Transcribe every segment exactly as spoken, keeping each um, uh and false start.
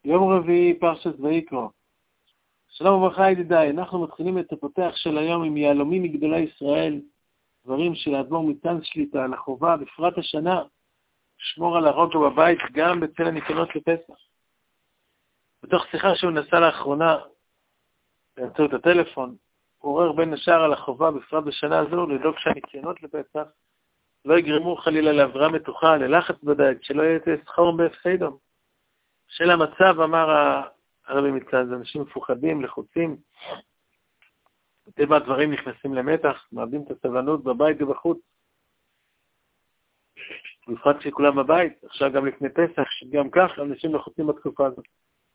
יום רביעי פרשת ויקרא. שלום וברכה ידידיי, אנחנו מתחילים את הפותח של היום עם יהלומים מגדולי ישראל, דברים של האדמו"ר מצאנז שליטה על החובה בפרט השנה, לשמור על הרוגע בבית גם בצל הניקיונות לפסח. בתוך שיחה שהוא נסע לאחרונה באמצעות הטלפון, הוא עורר בין השאר על החובה בפרט בשנה הזו לדאוג שהניקיונות לפסח לא יגרמו חלילה לעברה מתוחה, ללחץ בדעת, שלא יהיה סחור בהפסדום. של המצב, אמר הרבי מצאנז, אנשים מפוחדים, לחוצים, בטבע הדברים נכנסים למתח, מאבדים את הסבלנות בבית ובחוץ. בפרט שכולם בבית, עכשיו גם לפני פסח, שגם כך אנשים לחוצים בתקופה הזאת.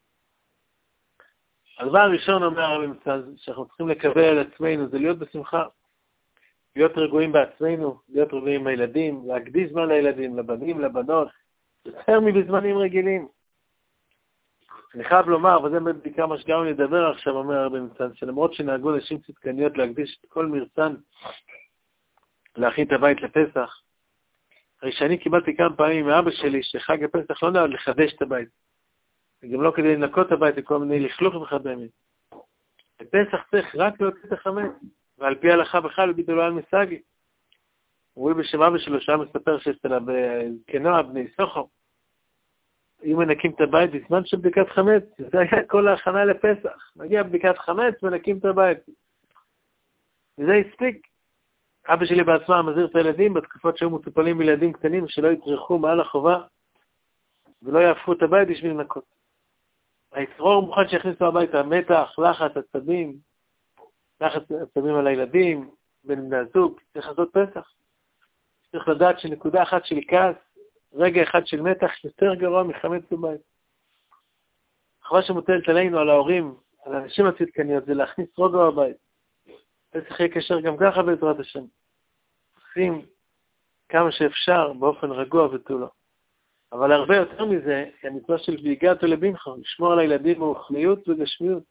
הדבר הראשון, אומר הרבי מצאנז, שאנחנו צריכים לקבל על עצמנו, זה להיות בשמחה. להיות רגועים בעצמנו, להיות רגועים עם הילדים, להקדיש זמן לילדים, לבנים, לבנות, יותר מבזמנים רגילים. אני חייב לומר, וזה בעיקר מה שגם לדבר עכשיו, אומר הרבי מצאנז, שלמרות שנהגו נשים צדקניות להקדיש את כל מרצן להכין את הבית לפסח, הרי שאני קיבלתי כמה פעמים מאבא שלי שחג הפסח לא נועד לחדש את הבית, וגם לא כדי לנקות את הבית וכל מיני לכלוך וכדומה. בפסח צריך רק להוציא את החמץ, ועל פי ההלכה בכלל ביטלו על מסגי. הוא רואה בשם אבא שלו שהיה מספר שאצלה בקנוע בני סוחו, אם מנקים את הבית בזמן של בדיקת חמץ, זה היה כל ההכנה לפסח. מגיע בדיקת חמץ, מנקים את הבית. וזה הספיק. אבא שלי בעצמה מזהיר את הילדים בתקופות שהיו מטופלים בילדים קטנים שלא יתרחו מעל החובה ולא יהפכו את הבית בשביל לנקות. היצרור מוכן שיכניסו הביתה מתח, לחץ, עצבים, לחץ עצבים על הילדים, בין בני הזוג, צריך לעשות פסח. צריך לדעת שנקודה אחת של כעס, רגע אחד של מתח יותר גרוע מחמץ בבית. החובה שמוטלת עלינו, על ההורים, על האנשים הצדקניות, זה להכניס רוגע בבית. פסח יהיה קשר גם ככה בעזרת השם. עושים כמה שאפשר באופן רגוע ותולו. אבל הרבה יותר מזה, המצווה של והגעת לבנך, לשמור על הילדים ברוחניות וגשמיות.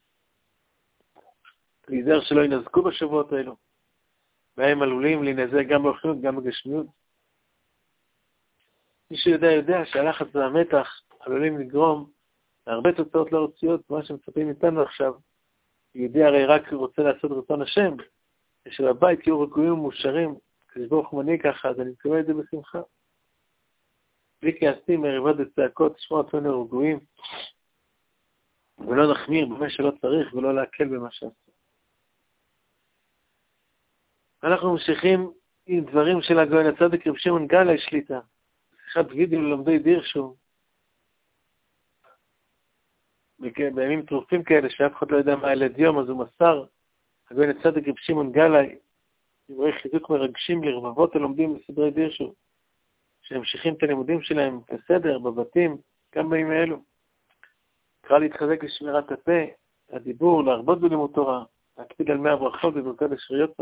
להיזהר שלא ינזקו בשבועות האלו. והם עלולים להינזק גם ברוחניות, גם בגשמיות. מי שיודע יודע שהלחץ והמתח עלולים לגרום להרבה תוצאות לא רצויות, מה שמצפים איתנו עכשיו. יהודי הרי רק רוצה לעשות רצון השם, ושבבית יהיו רגועים ומאושרים, כשבור חמני ככה, אז אני מקווה את זה בשמחה. בלי כעסים, מריבות וצעקות, לשמוע עצמנו רגועים, ולא נחמיר במה שלא צריך, ולא להקל במה שעשה. אנחנו ממשיכים עם דברים של הגאון הצדיק רב שמעון גלאי שליטה. שיחת וידאו ללומדי דירשו. בימים טרופים כאלה, שאף אחד לא יודע מה ילד יום, אז הוא מסר, הגאון הצדיק רב שמעון גלאי, דברי חיזוק מרגשים לרבבות הלומדים בסדרי דירשו, שהמשיכים את הלימודים שלהם בסדר, בבתים, גם בימים האלו. קרא להתחזק לשמירת הפה, הדיבור, להרבות בלימוד תורה, להקפיד על מאה ברכות וברכות השריות.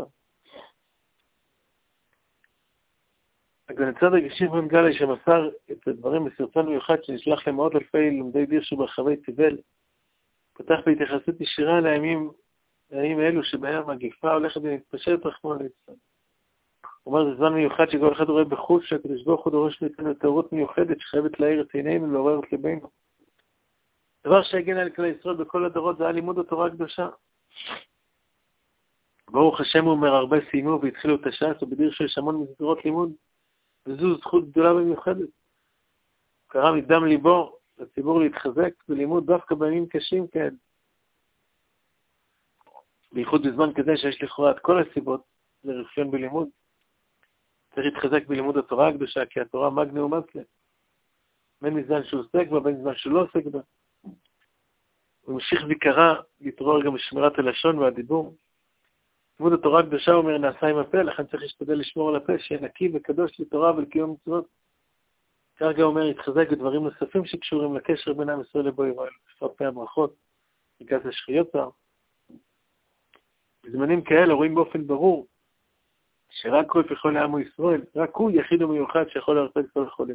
הגאון הצדיק רב שמעון גלאי שמסר את הדברים בסרטון מיוחד שנשלח למאות אלפי לומדי דירשו ברחבי תבל, פתח בהתייחסות ישירה לימים, לימים אלו שבהם המגיפה הולכת ומתפשטת רחמנא ליצלן. הוא אומר, זה זמן מיוחד שכל אחד רואה בחוץ שהקדוש ברוך הוא דורש מאיתנו תאורות מיוחדת שחייבת להאיר את עינינו ולעורר את ליבנו. דבר שהגן על כלל ישראל בכל הדורות זה היה לימוד התורה הקדושה. ברוך השם, הוא אומר, הרבה סיימו והתחילו את הש"ס, ובדירשו יש המון מסגרות לימוד, וזו זכות גדולה ומיוחדת. קרא מדם ליבו לציבור להתחזק בלימוד דווקא בימים קשים כאלה. בייחוד בזמן כזה שיש לכאורה את כל הסיבות לרפיון בלימוד. צריך להתחזק בלימוד התורה הקדושה, כי התורה מגנה ומסלה. בין מזמן שהוא עוסק בה, בין מזמן שהוא לא עוסק בה. הוא ממשיך ויקרא להתעורר גם בשמירת הלשון והדיבור. לימוד התורה הקדושה אומר נעשה עם הפה, לכן צריך להשתדל לשמור על הפה, שיהיה נקי וקדוש לתורה ולקיום מצוות. כרגע אומר להתחזק בדברים נוספים שקשורים לקשר בין עם ישראל לבוא יראה, בפרט פה הברכות, ברכת השחיות. בזמנים כאלה רואים באופן ברור שרק הוא יכול לעמו ישראל, רק הוא יחיד ומיוחד שיכול להרפא את כל החולים.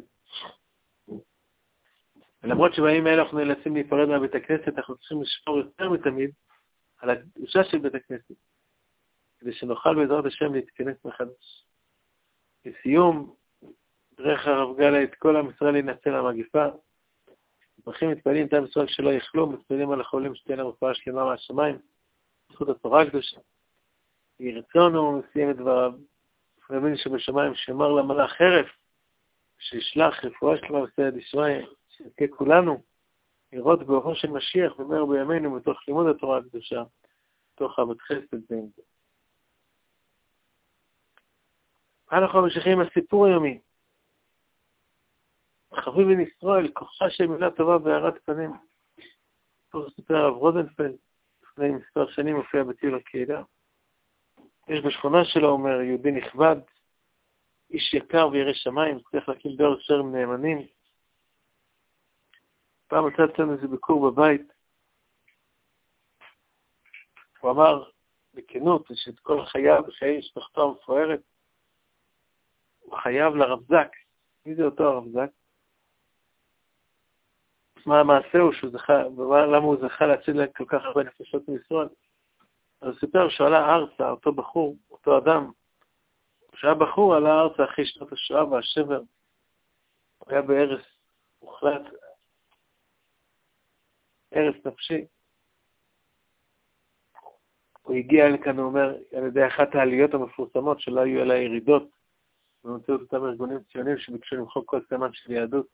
ולמרות שבימים האלה אנחנו נאלצים להיפרד מהבית הכנסת, אנחנו צריכים לשמור יותר מתמיד על הקדושה של בית הכנסת, כדי שנוכל בעזרת השם להתכנס מחדש. לסיום, דרך הרב גלאי את כל עם ישראל להינצל המגיפה, מברכים מתפעלים תא ישראל שלא יחלו, מתפעלים על החולים שתהיה להם רפואה שלמה מהשמיים, זכות התורה הקדושה. יהי רצון הוא מסיים את דבריו, ומבין שבשמיים שאמר למלאך חרף, שישלח רפואה שלמה בסייעתא דשמיא, שנזכה כולנו לראות באורו של משיח במהרה בימינו מתוך לימוד התורה הקדושה, מתוך אהבת חסד ועם זה. אנחנו ממשיכים עם הסיפור היומי. חביב בן ישראל, כוחה של מילה טובה והארת פנים. פה סיפר הרב רוזנפלד, לפני מספר שנים הופיע בטיול הקהילה. יש בשכונה שלו, אומר, יהודי נכבד, איש יקר וירא שמיים, צריך להקים דור אשר עם נאמנים. פעם מצא אצלנו איזה ביקור בבית. הוא אמר בכנות שאת כל חייו, בחיי משפחתו המפוארת, הוא חייב לרב זק. מי זה אותו הרב זק? מה המעשה הוא שהוא זכה, למה הוא זכה להציל כל כך הרבה נפשות מישראל? אז הוא סיפר שהוא עלה ארצה, אותו בחור, אותו אדם, כשהיה בחור עלה ארצה אחרי שנות השואה והשבר, הוא היה בארץ מוחלט, ארץ נפשי. הוא הגיע לכאן, הוא אומר, על ידי אחת העליות המפורסמות שלא היו אלא ירידות, במציאות אותם ארגונים ציונים שביקשו למחוק כל סימן של יהדות.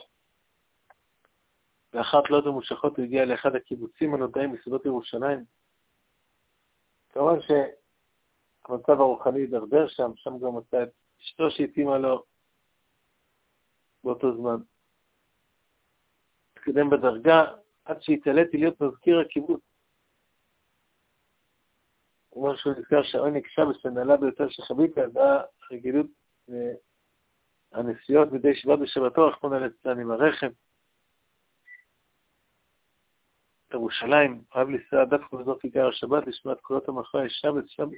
ואחת לא ממושכות הוא הגיע לאחד הקיבוצים הנודעים בסביבות ירושלים. כמובן שהמצב הרוחני ידרדר שם, שם גם מצא את אשתו שהתאימה לו באותו זמן. התקדם בדרגה עד שהתעליתי להיות מזכיר הקיבוץ. הוא אומר שהוא נזכר שהעונג שבס הנעלה ביותר שחוויתי, אז היה רגילות הנסיעות מדי שבת בשבתו, רחמנא ליצלן עם הרכב. ירושלים, אוהב לנסוע דווקא בזאת עיקר השבת, לשמוע את קולות המחווה, שבת, שבת.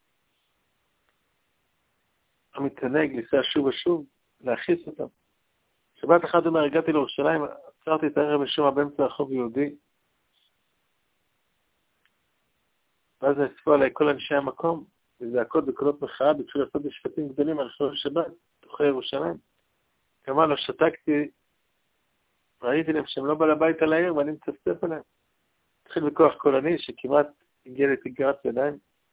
המתענג, לנסוע שוב ושוב, להכיס אותם. שבת אחד אומר, הגעתי לירושלים, עצרתי את הערב משום באמצע הרחוב יהודי, ואז נצפו עליי כל אנשי המקום, וזעקות בקולות מחאה, ביקשו לעשות משפטים גדולים על רחוב שבת, תוכה ירושלים. כמה לא שתקתי, ראיתי להם שהם לא בא לבית על העיר, ואני מצפצף עליהם. התחיל בכוח קולני שכמעט הגיע לתגרת ידיים.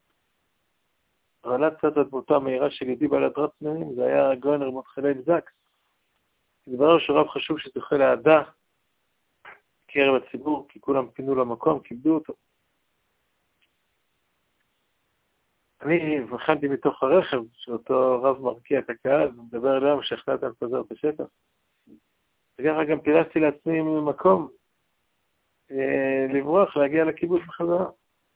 אבל קצת הדמותו המהירה של ידי בעלת רב פנימיים, זה היה הגאון רמות חילאי זקס. דבר שרב חשוב שתוכל להדע קרב הציבור, כי כולם פינו למקום, כיבדו אותו. אני בחנתי מתוך הרכב, שאותו רב מרקיע את הקהל, ומדבר אליהם שהחלטתי לפזר את השטח. וככה גם פילסתי לעצמי ממקום, אה, לברוח, להגיע לקיבוץ בחזרה.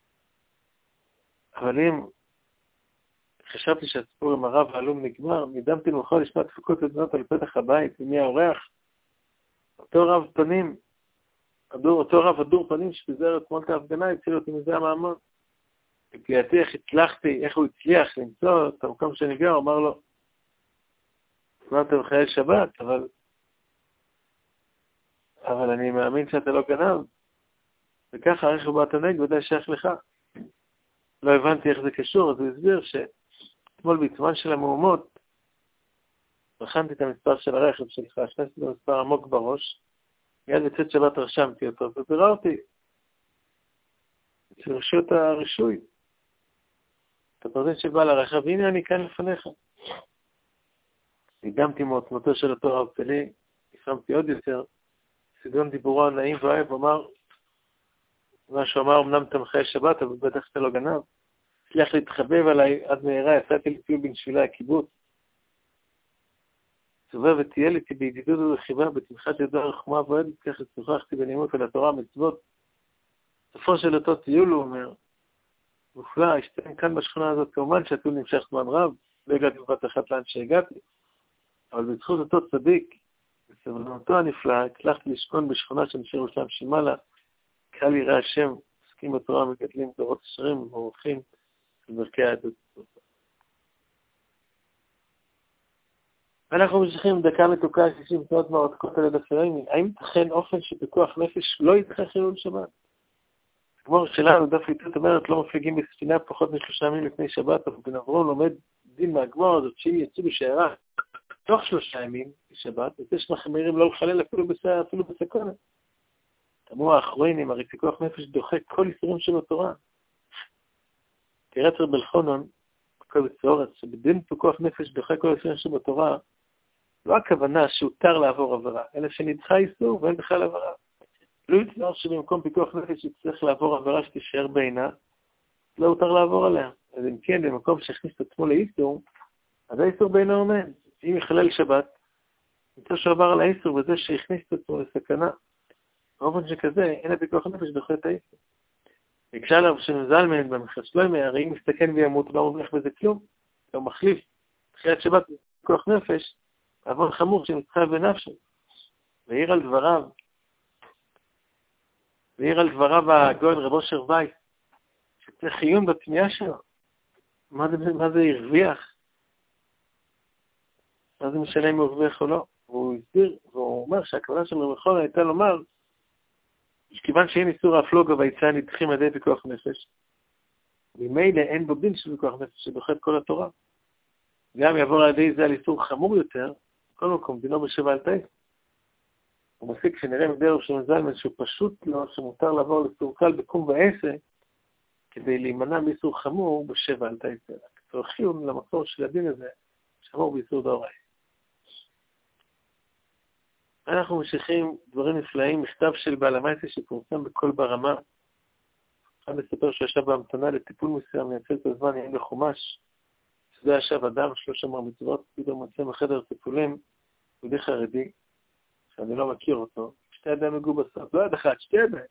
אבל אם חשבתי שהסיפור עם הרב העלום נגמר, נדמתי למחר לשמוע דפיקות לדנות על פתח הבית, ומי האורח. אותו רב פנים, הדור, אותו רב הדור פנים שפיזר את מולת ההפגנה, הציל אותי מזה המאמון. בפליאתי איך הצלחתי, איך הוא הצליח למצוא את המקום שנגע, הוא אמר לו, אמרתם חיי שבת, אבל אבל אני מאמין שאתה לא גנב. וככה הרכב בהתענג ודאי שייך לך. לא הבנתי איך זה קשור, אז הוא הסביר שאתמול בעצמן של המהומות, בחנתי את המספר של הרכב שלך, הכנסתי את המספר עמוק בראש, מיד בצאת שבת רשמתי אותו, וביררתי אצל רשות הרישוי. את הפרטים של בעל הרכב, הנה אני כאן לפניך. נדמתי מעוצמתו של אותו רב שלי, הפרמתי עוד יותר, סגנון דיבורו הנעים ואוהב, אמר, מה שהוא אמר, אמנם אתה מחיי שבת, אבל בטח שאתה לא גנב. הצליח להתחבב עליי עד מהרה, יצאתי לטיול בנשולי הקיבוץ. סובב וטייל איתי בידידות ובחיבה, בתמיכת ידו הרחומה ואוהדת, ככה שוחחתי בנימות על התורה המצוות. סופו של אותו טיול, הוא אומר, מופלא, השתיים כאן בשכונה הזאת, כמובן שהטיול נמשך זמן רב, לא הגעתי בבת אחת לאן שהגעתי, אבל בזכות אותו צדיק, בסבלנותו הנפלאה, הצלחתי לשכון בשכונה של נשאר ירושלים שמעלה, קהל יראה השם, עוסקים בתורה, מגדלים דורות ישרים ומבורכים של ברכי היהדות. אנחנו ממשיכים דקה מתוקה שישים תנועות מהעותקות על יד הפרעימי. האם תכן אופן שפיקוח נפש לא יתחה חילול שבת? כמו שלנו, דף ליטות אומרת, לא מפליגים בספינה פחות משלושה ימים לפני שבת, אבל בן אברהם לומד דין מהגמור הזאת, שאם יצאו בשיירה תוך שלושה ימים, בשבת, יש מחמירים לא לחלל אפילו, בס... אפילו בסכונה. תאמרו האחרונים, הרי פיקוח נפש דוחה כל איסורים שבתורה. תראה את רבי אלחנן, כל בצורת, שבדין פיקוח נפש דוחה כל איסורים שבתורה, לא הכוונה שהותר לעבור עבירה, אלא שנדחה איסור ואין בכלל עבירה. לא יצטער שבמקום פיקוח נפש יצטרך לעבור עבירה שתישאר בעינה, לא הותר לעבור עליה. אז אם כן, במקום שהכניס את עצמו לאיסור, אז האיסור בעינה עומד. אם יחלל שבת, נמצא שעבר על האיסור וזה שהכניס את עצמו לסכנה. באופן שכזה, אין הפיקוח נפש דוחה את האיסור. ביקשה עליו שנזלמן במחר שלוימי, הרי אם מסתכן וימות, לא מובלח בזה כלום, לא מחליף. תחילת שבת פיקוח נפש, עוון חמור שנצחה בנפשו. והעיר על דבריו, והעיר על דבריו הגאון רב אושר וייס, שצריך חיון בתמיעה שלו. מה זה, מה זה הרוויח? מה זה משנה אם הוא הרוויח או לא? והוא הסביר, והוא אומר שהכוונה של רב אלחנן הייתה לומר, שכיוון שאין איסור ההפלוגה והיציאה נדחים על ידי פיקוח נפש, ממילא אין בו דין של פיקוח נפש שדוחה את כל התורה. גם יעבור על ידי זה על איסור חמור יותר, בכל מקום, דינו בשבע על תאי. הוא מסיק שנראה מדרב של זלמן שהוא פשוט לא, שמותר לעבור לאיסור קל בקום ועשה, כדי להימנע מאיסור חמור בשבע על תאי. צורכים למקור של הדין הזה, שמור באיסור דאורי. אנחנו ממשיכים דברים נפלאים, מכתב של בעל המייסה שפורסם בכל ברמה. אחד מספר שישב בהמתנה לטיפול מסוים, מייצל את הזמן, יהיה לחומש. שזה ישב אדם, שלוש אמר מצוות, פתאום מצא בחדר טיפולים, יהודי חרדי, שאני לא מכיר אותו, שתי ידיים מגובסות, לא יד אחת, שתי ידיים.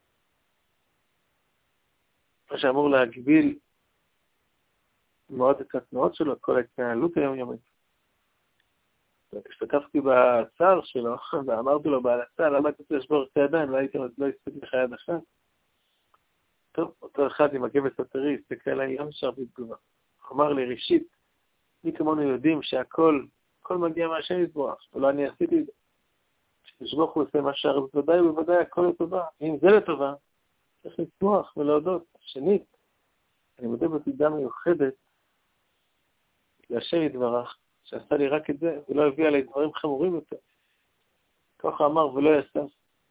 מה שאמור להגביל מאוד את התנועות שלו, כל ההתנהלות היומיומית. השתתפתי בצער שלו, ואמרתי לו בעל הצער, למה אתה רוצה לשבור שתי ידיים, לא הייתי, לא הסתכל לך יד אחת. טוב, אותו אחד עם הגבס הטרי, הסתכל עליי, לא נשאר בתגובה. הוא אמר לי, ראשית, מי כמונו יודעים שהכל, הכל מגיע מהשם יתברך, ולא אני עשיתי את זה. כשתשבוך הוא עושה מה שער, בוודאי ובוודאי הכל לטובה. אם זה לטובה, צריך לצמוח ולהודות. שנית, אני מודה בתודה מיוחדת להשם יתברך, שעשה לי רק את זה, ולא הביא עלי דברים חמורים יותר. ככה אמר ולא יסף.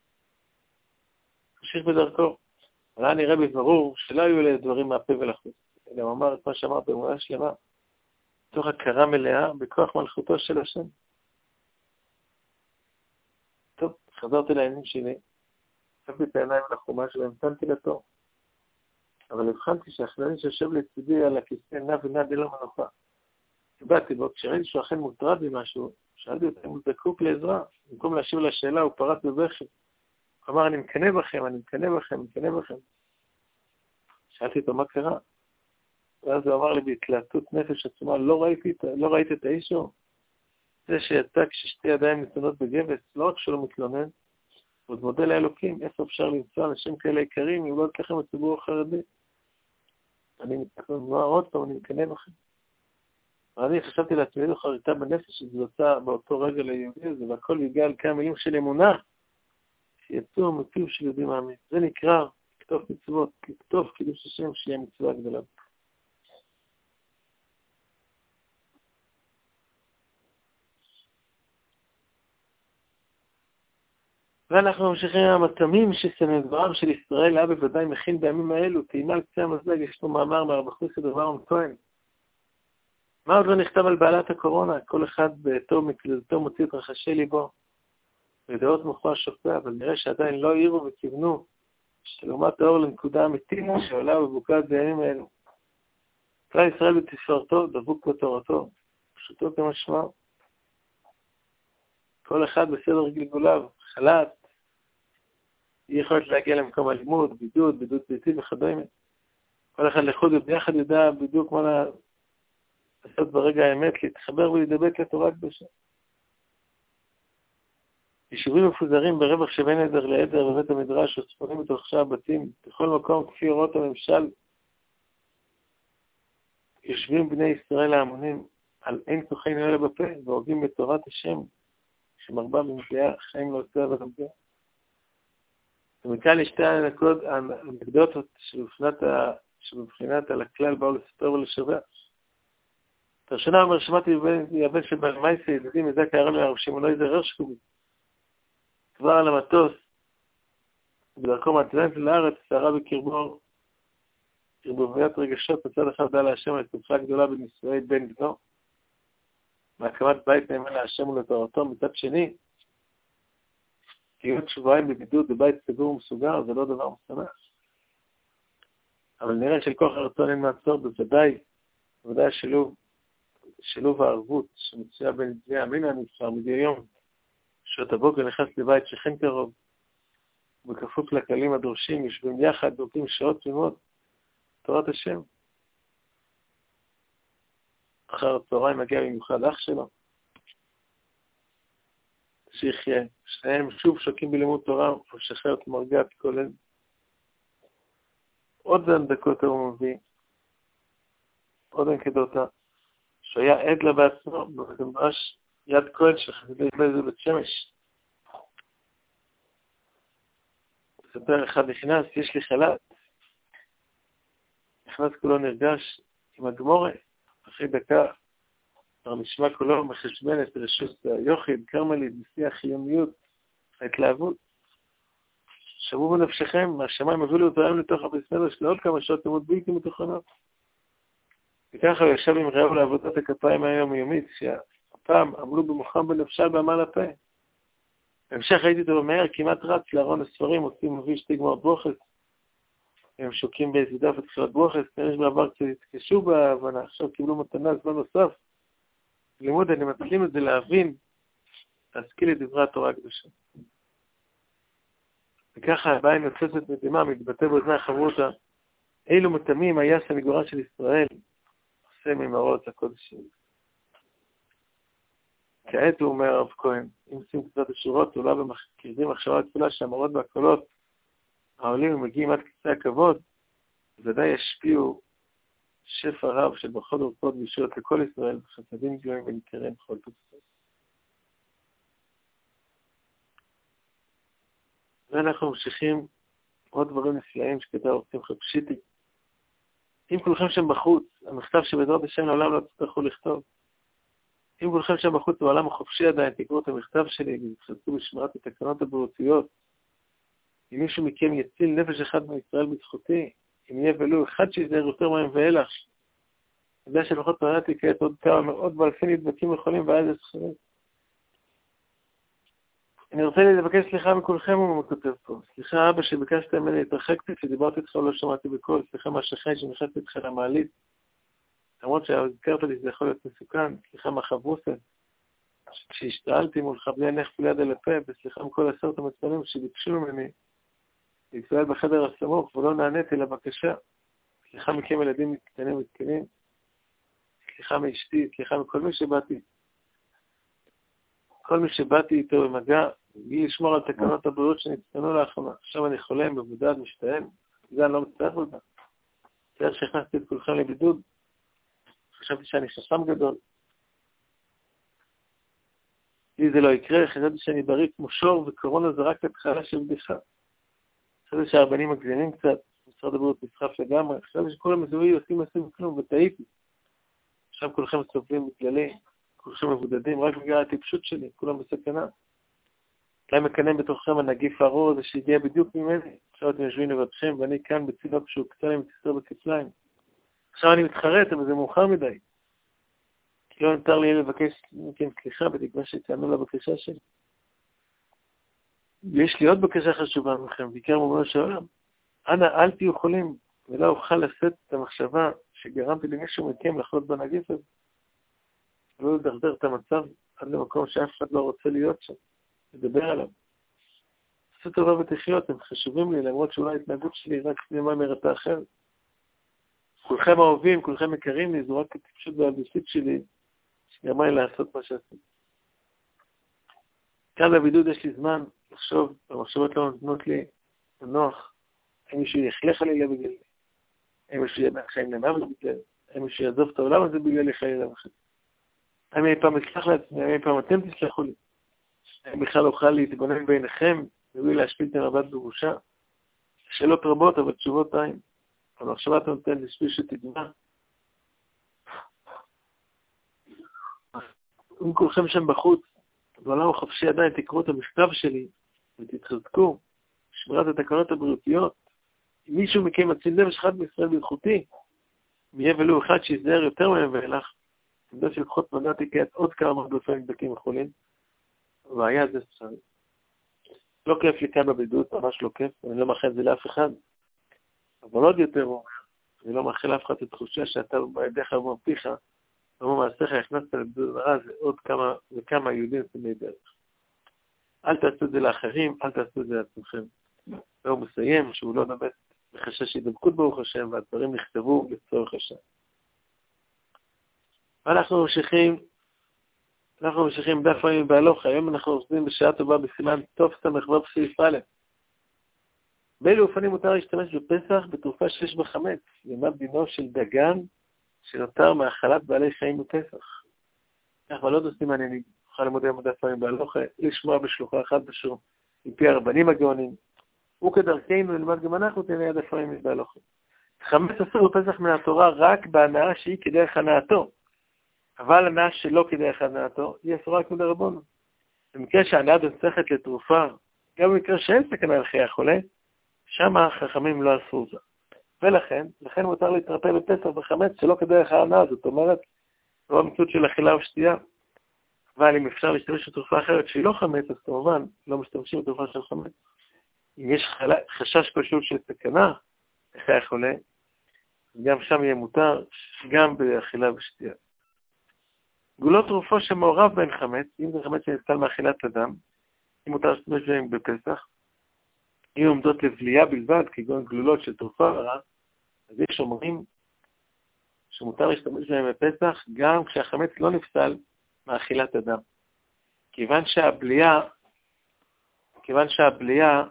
תמשיך בדרכו. אבל היה נראה בברור שלא היו אלה דברים מהפה ולחוץ. גם אמר את מה שאמר באמונה שלמה, תוך הכרה מלאה בכוח מלכותו של השם. טוב, חזרתי לעניינים שלי, חשבתי את העיניים לחומש והמתנתי לתור. אבל הבחנתי שהחנני שיושב לצדי על הכיסא נע ונע די לא מנוחה. באתי בו, כשראיתי שהוא אכן מוטרד ממשהו, שאלתי אותו אם הוא זקוק לעזרה. במקום להשיב לשאלה, הוא פרץ בבכי. הוא אמר, אני מקנא בכם, אני מקנא בכם, אני מקנא בכם. שאלתי אותו, מה קרה? ואז הוא אמר לי, בהתלהטות נפש עצומה, לא ראיתי, לא ראיתי את האישו. זה שיצא כששתי ידיים נתונות בגבס, לא רק שלא מתלונן, עוד מודה לאלוקים, איפה אפשר למצוא אנשים כאלה עיקרים, אם לא לכם הציבור החרדי. אני מתקנא, עוד פעם, אני מקנא בכם. ואני חשבתי לעצמי, איזו חריטה בנפש שזלוצה באותו רגע ליהודי הזה, והכל יגע על כמה מילים של אמונה, שיצאו מפיו של יהודי מאמין. זה נקרא לכתוב מצוות, לכתוב קידוש השם שיהיה מצווה גדולה. ואנחנו ממשיכים עם המתמים שסנדברם של ישראל, היה בוודאי מכין בימים האלו, טעימה על קצה המזלג, יש לו מאמר מהרב חוסי דברם כהן. מה עוד לא נכתב על בעלת הקורונה? כל אחד ביתו מקלדתו מוציא את רחשי ליבו. ודעות מוחו השופע, אבל נראה שעדיין לא העירו וכיוונו, שלעומת האור לנקודה אמיתית שעולה ובוקעת בימים האלו. כלל ישראל בתפארתו, דבוק בתורתו, פשוטו כמשמעו. כל אחד בסדר גלגוליו, חל"ת, היא יכולת להגיע למקום הלימוד, בידוד, בידוד ביתי וכדומה. כל אחד לחוד וביחד ידע בדיוק מה לעשות ברגע האמת, להתחבר ולהידבק לתורה הקדושה. יישובים מפוזרים ברווח שבין עדר לעדר בבית המדרש וצפונים בתוך שעה בתים, בכל מקום כפי הוראות הממשל, יושבים בני ישראל ההמונים על אין כוחי נראה בפה והוגים בתורת השם שמרבה במפליאה חיים לא עושה ורמזיה. ומכאן לשתי האנקדוטות שבבחינת על הכלל באו לספר ולשבח. הראשונה אומר, שמעתי יבן שבמייסי ילדים מזה קהרם לרב שמעון איזה רשקובי. כבר על המטוס, בדרכו מהטלנט לארץ, סערה בקרבו, קרבוביות רגשות, מצד אחד דע להשם על תקופה גדולה בנישואי בן בנו, מהקמת בית נאמן להשם ולתורתו, מצד שני, להיות שבועיים בבידוד בבית סגור ומסוגר, זה לא דבר משמח. אבל נראה של כוח הרצון אין מעצור, בוודאי, בוודאי השילוב, שילוב הערבות שמצויה בין בני המין הנבחר מדי יום, שעות הבוקר נכנס לבית שכן קרוב, בכפוף לכללים הדורשים, יושבים יחד, דורקים שעות תמימות, תורת השם. אחר הצהריים מגיע במיוחד אח שלו, שיחיה, שניהם שוב שוקים בלימוד תורה, ושחרר את מרגעת כולל. עוד זן דקות הוא מביא, עוד הנקדותה, שהיה עד לה בעצמו, במדרש יד כהן שחסידי באיזה בית שמש. ספר אחד נכנס, יש לי חלט. נכנס כולו נרגש עם הגמורה, אחרי דקה, כבר נשמע כולו מחשבן את רשות היוחיד, קרמלית, בשיח חיוניות, ההתלהבות. שבו בנפשכם, מהשמיים הביא לו אותו היום לתוך הבית מדרש לעוד כמה שעות לימוד בלתי מתוכנות. וככה הוא ישב עם רעהו לעבודת הכפיים היומיומית, שהפעם עמלו במוחם בנפשל בעמל הפה. בהמשך ראיתי אותו מהר, כמעט רץ לארון הספרים, עושים מביא שתי גמרות ברוכס. הם שוקים באיזה דף את תחילת ברוכס, כנראה שבעבר קצת התקשו בהבנה, עכשיו קיבלו מתנה זמן נוסף. לימוד, אני מתחילים את זה להבין, להשכיל את דברי התורה הקדושה. וככה הבעיה נוצצת מדהימה, מתבטא באוזני החברותה, אילו מטעמים היס המגורש של ישראל, עושה ממרות הקודש שלי. כעת הוא אומר הרב כהן, אם עושים קצת השורות, אולי במקריבים מחשבה התפילה שהמרות והקולות העולים ומגיעים עד קצה הכבוד, ודאי ישפיעו שפע רב של ברכות ורפואות וישועות לכל ישראל, וחסדים גלויים וניכרים בכל תקופות. ואנחנו ממשיכים עוד דברים נפלאים שכתב עושים חפשיתי. אם כולכם שם בחוץ, המכתב שבעזרת השם לעולם לא תצטרכו לכתוב. אם כולכם שם בחוץ בעולם החופשי עדיין, תקראו את המכתב שלי ותחלצו בשמירת התקנות הבריאותיות. אם מישהו מכם יציל נפש אחד מישראל בזכותי, אם יהיה ולו אחד שיזהר יותר מים ואילך, אני יודע שלוחות פרעתי כעת עוד כמה מאות ואלפי נדבקים יכולים ואז יסחרים. אני רוצה לי לבקש סליחה מכולכם, הוא כותב פה. סליחה אבא שביקשת ממני להתרחקתי, שדיברתי איתך ולא שמעתי בקול. סליחה מהשכן שנכנסתי איתך למעלית. למרות שהזכרת לי שזה יכול להיות מסוכן. סליחה מהחברוסה, כשהשתעלתי מולך בלי הנך בלי יד אל הפה, וסליחה מכל עשרת המצפנים שביקשו ממני להתפלל בחדר הסמוך, ולא נעניתי לבקשה. סליחה מכם ילדים קטנים וזקנים. סליחה מאשתי, סליחה מכל מי שבאתי. כל מי שבאתי איתו במגע, בלי לשמור על תקנות הבריאות שנצטנו לאחרונה. עכשיו אני חולה, מבודד, משתעל, זה אני לא מצטער בזה. תראה שהכנסתי את כולכם לבידוד, חשבתי שאני חסם גדול. לי זה לא יקרה, חשבתי שאני בריא כמו שור, וקורונה זה רק התחלה של בדיחה. חשבתי שהרבנים מגזימים קצת, משרד הבריאות נסחף לגמרי, חשבתי שכל המזוהי עושים עושים כלום, וטעיתי. עכשיו כולכם סובלים בכללי. כולכם מבודדים, רק בגלל הטיפשות שלי, כולם בסכנה. אולי מקנן בתוככם הנגיף הארור הזה שהגיע בדיוק ממני. עכשיו אתם יושבים לבדכם, ואני כאן בצינוק שהוא קצר עם תסתר בכפליים. עכשיו אני מתחרט, אבל זה מאוחר מדי. כי לא נותר לי לבקש מכם סליחה, בתקווה שתענו לבקשה שלי. ויש לי עוד בקשה חשובה מכם, בעיקר מובן של העולם. אנא, אל תהיו חולים, ולא אוכל לשאת את המחשבה שגרמתי למישהו מכם לחלות בנגיף הזה. לא לדרדר את המצב עד למקום שאף אחד לא רוצה להיות שם, לדבר עליו. עשו טובה ותחיות, הם חשובים לי, למרות שאולי ההתנהגות שלי רק סנימה מרתה אחר. כולכם אהובים, כולכם מכירים לי, זו רק הטיפשות והביסית שלי, שגרמה לי לעשות מה שעשיתי. כאן בבידוד יש לי זמן לחשוב, המחשבות לא נותנות לי נוח, האם מישהו יחלך עלילה בגלל, האם מישהו יהיה מהחיים למוות בגלל, האם מישהו יעזוב את העולם הזה בגלל לחלילה וחצי. האם אי פעם אצלח לעצמי, האם אי פעם אתם תסלחו לי. האם בכלל אוכל להתגונן בעיניכם, ובלי להשפיל את המבט בראשה. שאלות רבות, אבל תשובות אין. אבל עכשיו אתה נותן לשפיל שתדמה. אם כולכם שם בחוץ, בעולם החופשי עדיין תקראו את המכתב שלי, ותתחזקו, שמירת התקנות הבריאותיות. אם מישהו מכם מציל נפש אחת בישראל בזכותי, מיה ולו אחד שיזהר יותר מהם ואילך, תמידה של כוחות מדע תקעת עוד כמה מרדופי נדבקים וחולים, והיה זה ספרי. לא כיף לי כאן בבידוד, ממש לא כיף, אני לא מאחל את זה לאף אחד. אבל עוד יותר הוא אומר, אני לא מאחל לאף אחד את התחושה שאתה בידיך ובמפיך, ואומר מעשיך הכנסת לבידוד הרע, זה עוד כמה וכמה יהודים סמי דרך. אל תעשו את זה לאחרים, אל תעשו את זה לעצמכם. והוא מסיים שהוא לא באמת מחשש הידבקות ברוך השם, והדברים נכתבו לצורך השם. ואנחנו ממשיכים, אנחנו ממשיכים דף יומי בהלכה. היום אנחנו עובדים בשעה טובה בסימן טוב סמך ו' סעיף א'. באילו אופנים מותר להשתמש בפסח בתרופה שיש בה חמץ, למד דינו של דגן שנותר מאכלת בעלי חיים בפסח. אנחנו לא עושים מעניינים, נוכל ללמוד היום דף יומי בהלכה, לשמוע בשלוחה אחת בשור, מפי הרבנים הגאונים. וכדרכנו נלמד גם אנחנו תנאי דף יומי בהלכה. חמץ אסור בפסח מן התורה רק בהנאה שהיא כדרך הנאתו. אבל הנאה שלא כדרך הנאתו, היא אסורה כמו דרבנו. במקרה שההנאה דוצחת לתרופה, גם במקרה שאין סכנה על חיי החולה, שם החכמים לא עשו זאת. ולכן, לכן מותר להתרפא בפסח בחמץ שלא כדרך ההנאה, זאת אומרת, לא המציאות של אכילה ושתייה. אבל אם אפשר להשתמש בתרופה אחרת שהיא לא חמץ, אז כמובן לא משתמשים בתרופה של חמץ. אם יש חשש פשוט של סכנה לחיי החולה, גם שם יהיה מותר, גם באכילה ושתייה. גולות תרופו שמעורב בין חמץ, אם זה חמץ שנתקל מאכילת אדם, אם מותר להשתמש בהם בפסח, אם עומדות לבלייה בלבד, כגון גלולות של תרופה רעה, אז יש אומרים שמותר להשתמש בהם בפסח, גם כשהחמץ לא נפסל מאכילת אדם. כיוון שהבלייה, כיוון שהבלייה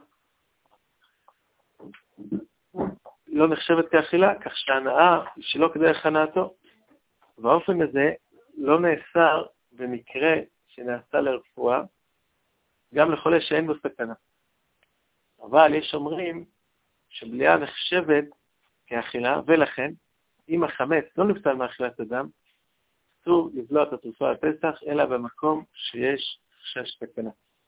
לא נחשבת כאכילה, כך שההנאה היא שלא כדרך הנאתו. באופן הזה לא נאסר במקרה שנעשה לרפואה, גם לחולה שאין בו סכנה. אבל יש אומרים שבלייה נחשבת כאכילה, ולכן אם החמץ לא נפסל מאכילת אדם, אסור לבלוע את התרופה בפסח, אלא במקום שיש חשש סכנה.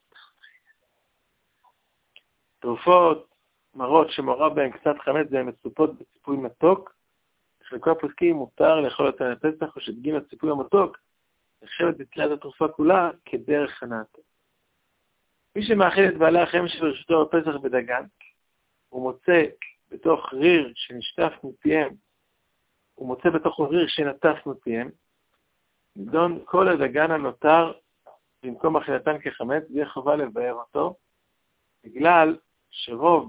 תרופות מרות שמעורב בהן קצת חמץ והן מצופות בציפוי מתוק, חלקו הפוסקים מותר לאכול אותה לפסח, או שדגים הציפוי המתוק, נחשבת בתלת התרופה כולה כדרך הנאתו. מי שמאכיל את בעלי החיים שברשותו בפסח בדגן, הוא מוצא בתוך ריר שנשטף מפיהם, הוא מוצא בתוך ריר שנטף מפיהם, נדון כל הדגן הנותר במקום אכילתן כחמץ, יהיה חובה לבאר אותו, בגלל שרוב,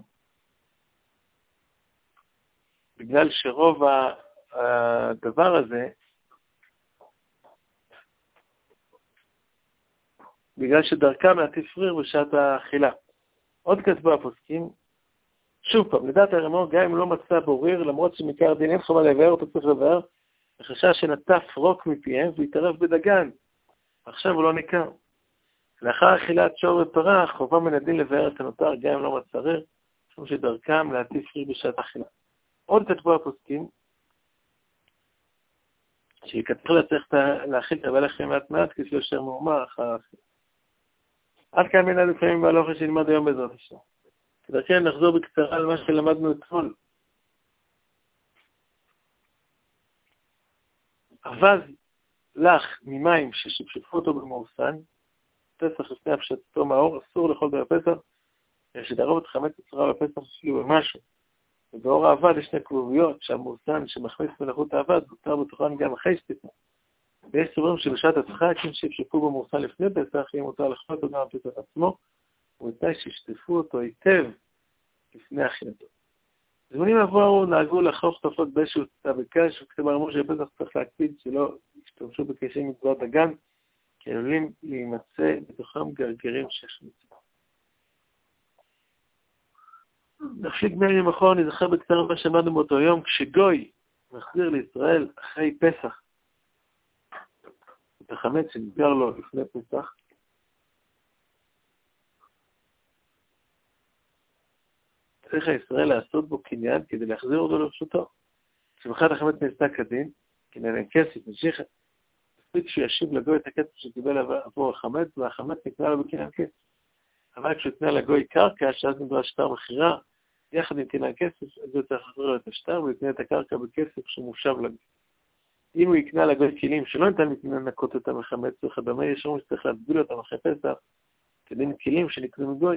בגלל שרוב הדבר הזה, בגלל שדרכם להטיף ריר בשעת האכילה. עוד כתבו הפוסקים, שוב פעם, לדעת הרמור, גם אם לא מצא בו ריר, למרות שמכר דין אין חובה לבאר אותו צריך לבאר, החשש שנטף רוק מפיהם והתערב בדגן. עכשיו הוא לא ניכר. לאחר אכילת שור ופרה, חובה מן הדין לבאר את הנותר, גם אם לא מצא ריר, משום שדרכם להטיף ריר בשעת האכילה. עוד כתבו הפוסקים, שיקצר לצריך להאכיל את הבעלי חיים מעט מעט, כשלא שר מאומר אחר האכילה. עד כאן מן הדפים בהלכה שנלמד היום בעזרת השם. כדרכן נחזור בקצרה על מה שלמדנו אתמול. אבז לך ממים ששפשפו אותו במאוסן, פסח לפני הפשטתו מהאור, אסור לאכול בפסח, שדרוב את חמץ הצורה בפסח אפילו במשהו. ובאור האבד יש שני כבוביות, שהמאוסן שמחמיס מלאכות האבד, מותר בתוכן גם אחרי שתיתנו. ויש סוברים שבשעת הצחק, אם שפשפו במאוסן לפני פסח, יהיה מותר לאכול אותו גם בפסח עצמו, ובתנאי שישטפו אותו היטב לפני אכילתו. זמנים עברו נהגו לחוף תופות באיזשהו תא בקש, וכתב הרמור שבפסח צריך להקפיד שלא ישתמשו בקשים מצוות דגן, כי עלולים להימצא בתוכם גרגרים ששמיצו. נפליג מימים אחורה, נזכר בקצרה מה שמענו באותו יום, כשגוי מחזיר לישראל אחרי פסח, את החמץ שנסגר לו לפני פסח, צריך הישראל לעשות בו קניין כדי להחזיר אותו לרשותו. כשבחד החמץ נעשתה כדין, קניין אין כסף, נשיכה, מספיק שהוא ישיב לגוי את הכסף שקיבל עבור החמץ, והחמץ נקנה לו בקניין כסף. אבל כשהוא יקנה לגוי קרקע, שאז נדרש שטר מחירה, יחד עם קניין כסף, אז הוא צריך לחזור לו את השטר, והוא יקנה את הקרקע בכסף שמושב לגוי. אם הוא יקנה לגוי כלים שלא ניתן לנקות אותם מחמץ וכדומה, יש אומרים שצריך להגביל אותם אחרי פסח, כדין כלים שנקנו מגוי.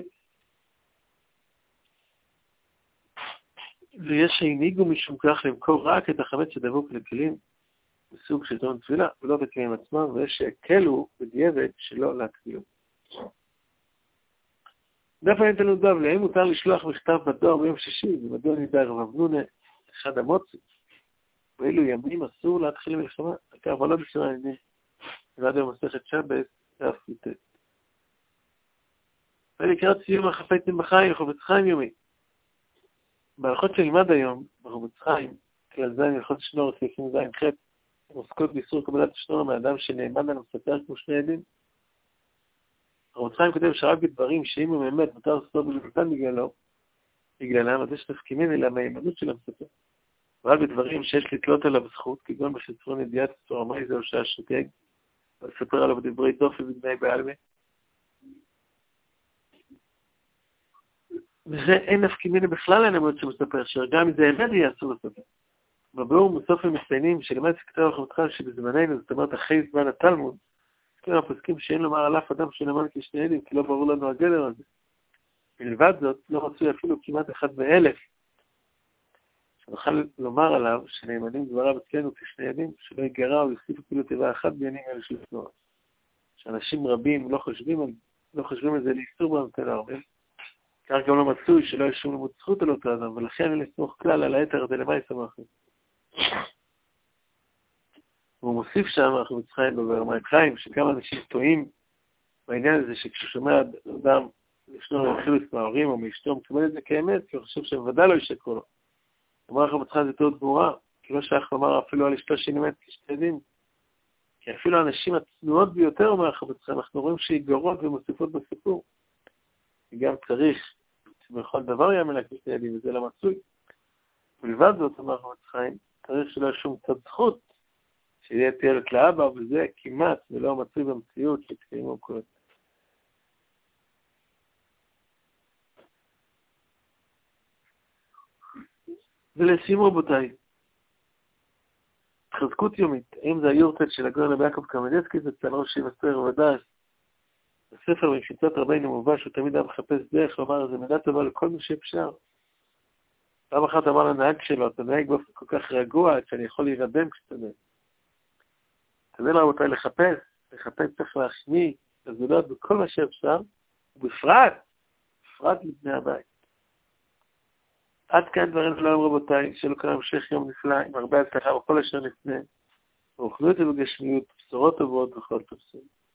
ויש שהנהיגו משום כך למכור רק את החמץ שדבוק לכלים, בסוג של טעון תפילה, ולא את הכלים עצמם, ויש שהקלו בדיעבד שלא להקבילו. דף העניין תלמוד בבלי, האם מותר לשלוח מכתב בדואר ביום שישי, ומדוע נדע רב נונה, אחד המוציא, ואילו ימים אסור להתחיל מלחמה, כך אבל לא בשביל העניין, ועד היום מסכת שבת, דף י"ט. ולקראת סיום החפצים בחיים, חפץ חיים יומי. בהלכות שנלמד היום, בחפץ חיים, כלל זין הלכות שנור, סעיפים זין ח' עוסקות באיסור קבלת השנור מהאדם שנאמן על מספר כמו שני עדים. חפץ חיים כותב שרק בדברים שאם הוא באמת מותר לסתור בלבדן בגללו, בגללם, אז יש נפקימין אלא מהימנות של המספר. אבל בדברים שיש לתלות עליו זכות, כגון בחצרון ידיעת סתור המי זהו שהשותג, ולספר עליו דברי דופי בגני בעלמי. וזה אין נפקימין בכלל הנאמנות שמספר, שגם מזה אמת יהיה אסור לספר. בביאור מוסוף הם מציינים שלמד שכתב החמתך שבזמננו, זאת אומרת אחרי זמן התלמוד, כמה הפוסקים שאין לומר על אף אדם שנאמן כשני עדים, כי לא ברור לנו הגדר הזה. מלבד זאת, לא רצוי אפילו כמעט אחד מאלף, שנוכל לומר עליו שנאמנים דבריו אצלנו כשני עדים, שלא יגרע או יוסיף אפילו תיבה אחת בעניינים האלה של תנועה. שאנשים רבים לא חושבים על, לא חושבים על זה לאיסור במתן הרבה, כך גם לא מצוי שלא יש שום לימוד זכות על אותו אדם, ולכן אין לסמוך כלל על היתר הזה למה ישמחים. הוא מוסיף שם, אנחנו מצחיים בברמיים חיים, שכמה אנשים טועים בעניין הזה, שכשהוא שומע אדם לשנור להחילוס מההורים או מאשתו, הוא מקבל את זה כאמת, כי הוא חושב שבוודאי לא ישקרו לו. אומר לך בצחה זה טעות גמורה, כי לא שייך לומר אפילו על אשתו שנמת כשתי עדים, כי אפילו האנשים הצנועות ביותר, אומר לך בצחה, אנחנו רואים שהיא גורות ומוסיפות בסיפור. וגם צריך שבכל דבר יאמן לה כשתי עדים, וזה לא מצוי. ולבד זאת, אומר לך בצחה, צריך שלא שום קצת זכות, שיהיה תיאלת לאבא, וזה כמעט ולא מצוי במציאות שתקיימו כל זה. ולסיום רבותיי, חזקות יומית, האם זה היורצת של הגאון רבי יעקב קמנצקי, זה אצל ראש ישיבת ספר ודאס, בספר במשיצות רבינו מובא, שהוא תמיד היה מחפש דרך לומר, זה מידה טובה לכל מי שאפשר. פעם אחת אמר לנהג שלו, אתה נהג באופן כל כך רגוע, שאני יכול להירדם כשאתה נהג. תמיד רבותיי לחפש, לחפש צריך להשמיע, לזולות בכל מה שאפשר, ובפרט, בפרט לבני הבית. עד כאן דברים שלום רבותיי, שלא קרא המשך יום נפלא, עם הרבה הצלחה וכל אשר נפנה, ואוכלו את זה בגשמיות, בשורות טובות וכל תופסים.